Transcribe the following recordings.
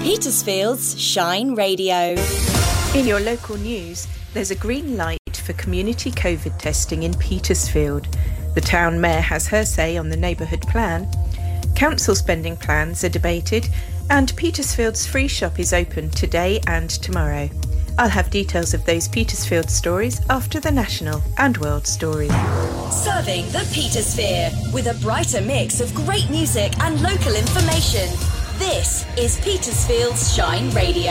Petersfield's Shine Radio. In your local news, there's a green light for community COVID testing in Petersfield. The town mayor has her say on the neighbourhood plan. Council spending plans are debated, and Petersfield's free shop is open today and tomorrow. I'll have details of those Petersfield stories after the national and world stories. Serving the Petersphere with a brighter mix of great music and local information. This is Petersfield's Shine Radio.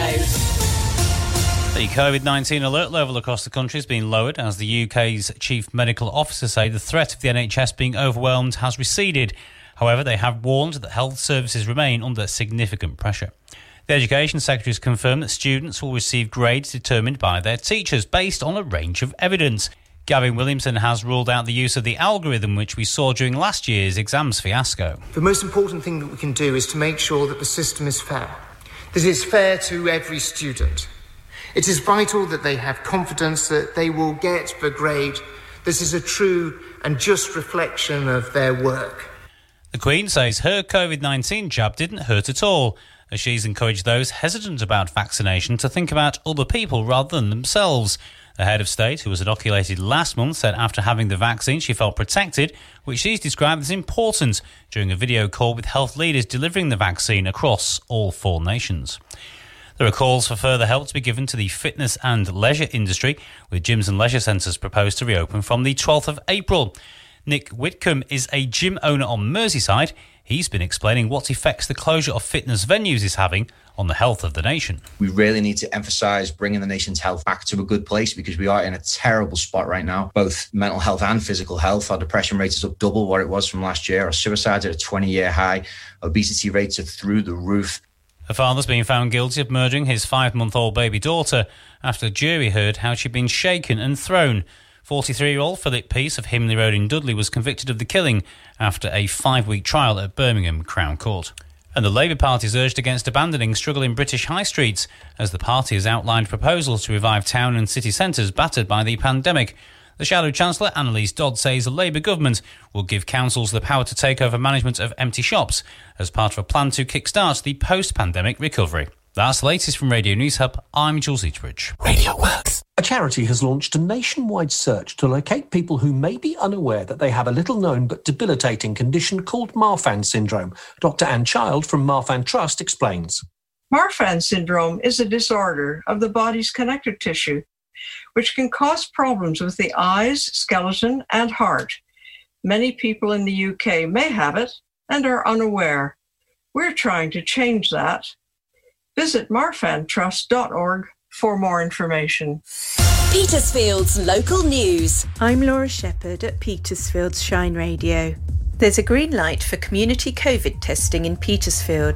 The COVID-19 alert level across the country has been lowered as the UK's chief medical officer say the threat of the NHS being overwhelmed has receded. However, they have warned that health services remain under significant pressure. The Education Secretary has confirmed that students will receive grades determined by their teachers based on a range of evidence. Gavin Williamson has ruled out the use of the algorithm which we saw during last year's exams fiasco. The most important thing that we can do is to make sure that the system is fair, that it's fair to every student. It is vital that they have confidence that they will get the grade that is a true and just reflection of their work. The Queen says her COVID-19 jab didn't hurt at all, as she's encouraged those hesitant about vaccination to think about other people rather than themselves. The head of state, who was inoculated last month, said after having the vaccine she felt protected, which she's described as important, during a video call with health leaders delivering the vaccine across all 4 nations. There are calls for further help to be given to the fitness and leisure industry, with gyms and leisure centres proposed to reopen from the 12th of April. Nick Whitcomb is a gym owner on Merseyside. He's been explaining what effects the closure of fitness venues is having on the health of the nation. We really need to emphasise bringing the nation's health back to a good place because we are in a terrible spot right now, both mental health and physical health. Our depression rate is up double what it was from last year. Our suicides are at a 20-year high. Obesity rates are through the roof. A father's been found guilty of murdering his 5-month-old baby daughter after a jury heard how she'd been shaken and thrown. 43-year-old Philip Peace of Himley Road in Dudley was convicted of the killing after a 5-week trial at Birmingham Crown Court. And the Labour Party is urged against abandoning struggling British high streets as the party has outlined proposals to revive town and city centres battered by the pandemic. The Shadow Chancellor, Annalise Dodd, says the Labour government will give councils the power to take over management of empty shops as part of a plan to kickstart the post-pandemic recovery. That's the latest from Radio News Hub. I'm Jules Eatridge. Radio Works. A charity has launched a nationwide search to locate people who may be unaware that they have a little-known but debilitating condition called Marfan syndrome. Dr. Anne Child from Marfan Trust explains. Marfan syndrome is a disorder of the body's connective tissue, which can cause problems with the eyes, skeleton, and heart. Many people in the UK may have it and are unaware. We're trying to change that. Visit marfantrust.org for more information. Petersfield's local news. I'm Laura Shepherd at Petersfield's Shine Radio. There's a green light for community COVID testing in Petersfield.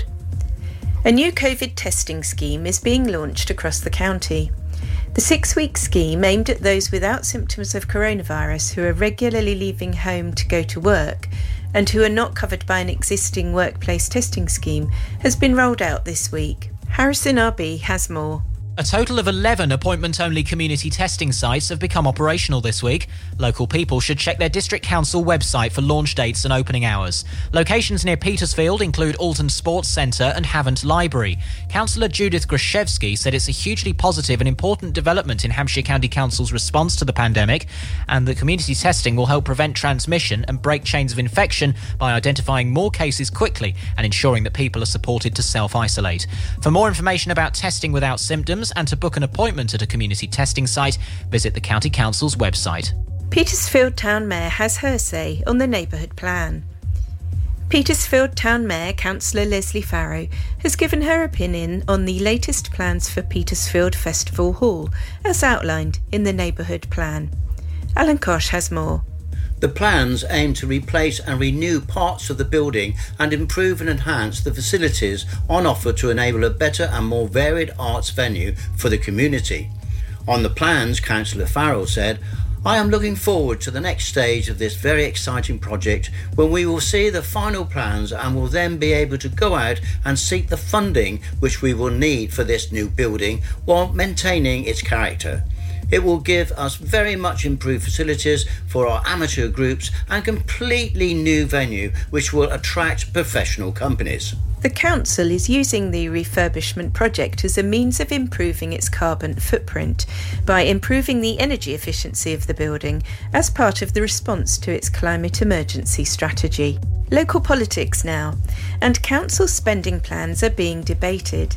A new COVID testing scheme is being launched across the county. The 6-week scheme aimed at those without symptoms of coronavirus who are regularly leaving home to go to work and who are not covered by an existing workplace testing scheme has been rolled out this week. Harrison RB has more. A total of 11 appointment-only community testing sites have become operational this week. Local people should check their district council website for launch dates and opening hours. Locations near Petersfield include Alton Sports Centre and Havant Library. Councillor Judith Grashevsky said it's a hugely positive and important development in Hampshire County Council's response to the pandemic, and that community testing will help prevent transmission and break chains of infection by identifying more cases quickly and ensuring that people are supported to self-isolate. For more information about testing without symptoms and to book an appointment at a community testing site, visit the County Council's website. Petersfield Town Mayor has her say on the neighbourhood plan. Petersfield Town Mayor Councillor Leslie Farrow has given her opinion on the latest plans for Petersfield Festival Hall, as outlined in the neighbourhood plan. Alan Kosh has more. The plans aim to replace and renew parts of the building and improve and enhance the facilities on offer to enable a better and more varied arts venue for the community. On the plans, Councillor Farrell said, "I am looking forward to the next stage of this very exciting project when we will see the final plans and will then be able to go out and seek the funding which we will need for this new building while maintaining its character. It will give us very much improved facilities for our amateur groups and completely new venue which will attract professional companies. The council is using the refurbishment project as a means of improving its carbon footprint by improving the energy efficiency of the building as part of the response to its climate emergency strategy. Local politics now, and council spending plans are being debated.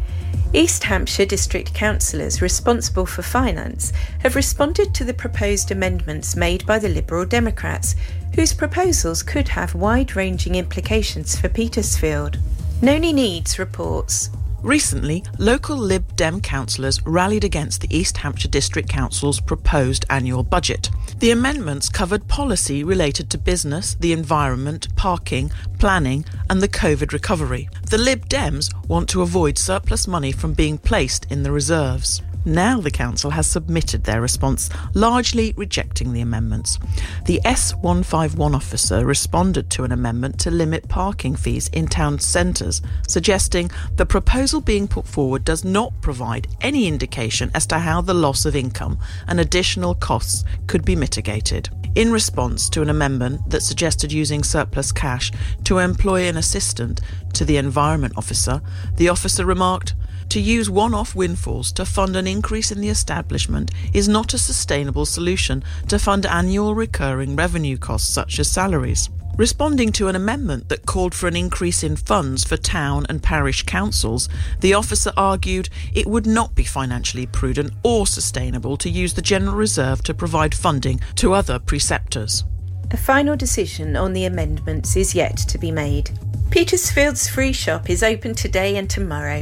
East Hampshire district councillors responsible for finance have responded to the proposed amendments made by the Liberal Democrats, whose proposals could have wide-ranging implications for Petersfield. Noni Needs reports. Recently, local Lib Dem councillors rallied against the East Hampshire District Council's proposed annual budget. The amendments covered policy related to business, the environment, parking, planning and the COVID recovery. The Lib Dems want to avoid surplus money from being placed in the reserves. Now the council has submitted their response, largely rejecting the amendments. The S151 officer responded to an amendment to limit parking fees in town centres, suggesting the proposal being put forward does not provide any indication as to how the loss of income and additional costs could be mitigated. In response to an amendment that suggested using surplus cash to employ an assistant to the environment officer, the officer remarked, "To use one-off windfalls to fund an increase in the establishment is not a sustainable solution to fund annual recurring revenue costs such as salaries." Responding to an amendment that called for an increase in funds for town and parish councils, the officer argued it would not be financially prudent or sustainable to use the General Reserve to provide funding to other preceptors. A final decision on the amendments is yet to be made. Petersfield's free shop is open today and tomorrow.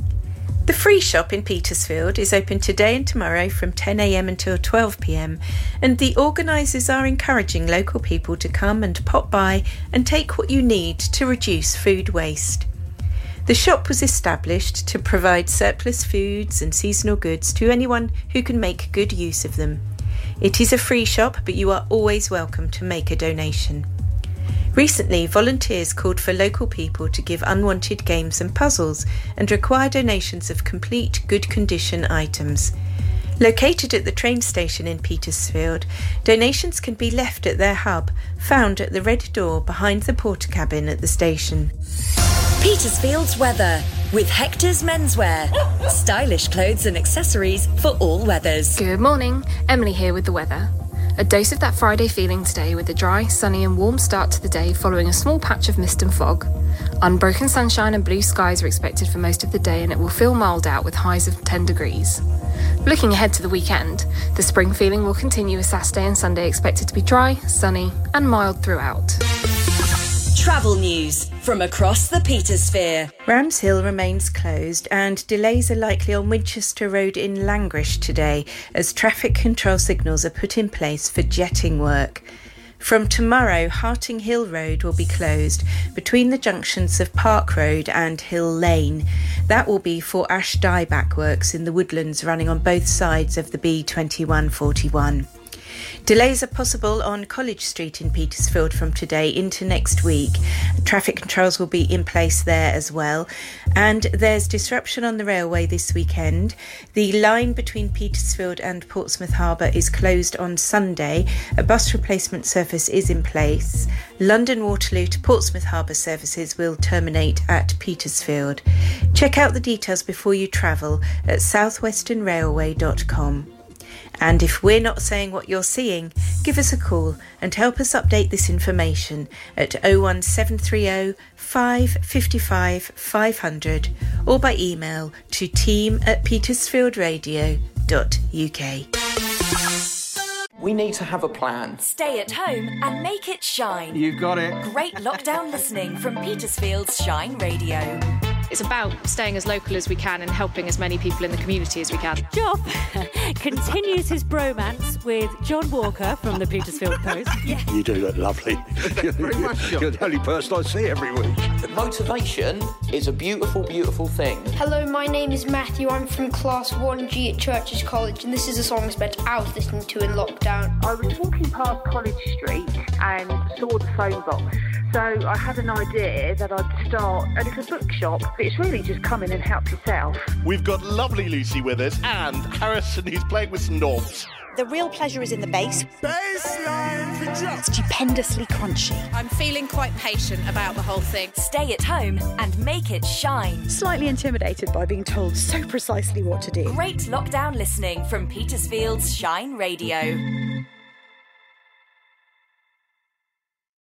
The free shop in Petersfield is open today and tomorrow from 10 a.m. until 12 p.m, and the organisers are encouraging local people to come and pop by and take what you need to reduce food waste. The shop was established to provide surplus foods and seasonal goods to anyone who can make good use of them. It is a free shop, but you are always welcome to make a donation. Recently, volunteers called for local people to give unwanted games and puzzles and require donations of complete, good condition items. Located at the train station in Petersfield, donations can be left at their hub, found at the red door behind the porter cabin at the station. Petersfield's weather with Hector's Menswear. Stylish clothes and accessories for all weathers. Good morning, Emily here with the weather. A dose of that Friday feeling today with a dry, sunny and warm start to the day following a small patch of mist and fog. Unbroken sunshine and blue skies are expected for most of the day and it will feel mild out with highs of 10 degrees. Looking ahead to the weekend, the spring feeling will continue with Saturday and Sunday expected to be dry, sunny and mild throughout. Travel news from across the Petersphere. Ramshill remains closed and delays are likely on Winchester Road in Langrish today as traffic control signals are put in place for jetting work. From tomorrow, Harting Hill Road will be closed between the junctions of Park Road and Hill Lane. That will be for ash dieback works in the woodlands running on both sides of the B2141. Delays are possible on College Street in Petersfield from today into next week. Traffic controls will be in place there as well. And there's disruption on the railway this weekend. The line between Petersfield and Portsmouth Harbour is closed on Sunday. A bus replacement service is in place. London Waterloo to Portsmouth Harbour services will terminate at Petersfield. Check out the details before you travel at southwesternrailway.com. And if we're not saying what you're seeing, give us a call and help us update this information at 01730 555 500 or by email to team@petersfieldradio.uk. We need to have a plan. Stay at home and make it shine. You got it. Great lockdown listening from Petersfield's Shine Radio. It's about staying as local as we can and helping as many people in the community as we can. Job continues his bromance with John Walker from the Petersfield Post. Yeah. You do look lovely. Very much, John. You're the only person I see every week. Motivation is a beautiful, beautiful thing. Hello, my name is Matthew. I'm from Class 1G at Churches College, and this is a song I spent hours listening to in lockdown. I was walking past College Street and saw the phone box So I had an idea that I'd start a little bookshop. It's really just come in and help yourself. We've got lovely Lucy with us and Harrison, who's playing with some knobs. The real pleasure is in the bass. Bassline Stupendously crunchy. I'm feeling quite patient about the whole thing. Stay at home and make it shine. Slightly intimidated by being told so precisely what to do. Great lockdown listening from Petersfield's Shine Radio.